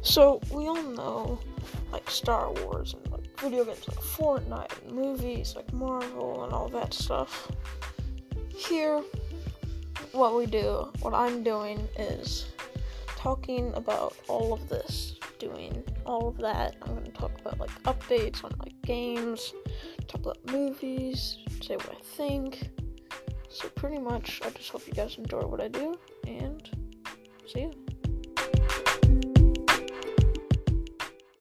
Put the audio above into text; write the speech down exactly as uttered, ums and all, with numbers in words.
So, we all know, like, Star Wars and, like, video games like Fortnite and movies like Marvel and all that stuff. Here, what we do, what I'm doing is talking about all of this, doing all of that. I'm going to talk about, like, updates on, like, games, talk about movies, say what I think. So, pretty much, I just hope you guys enjoy what I do, and see you.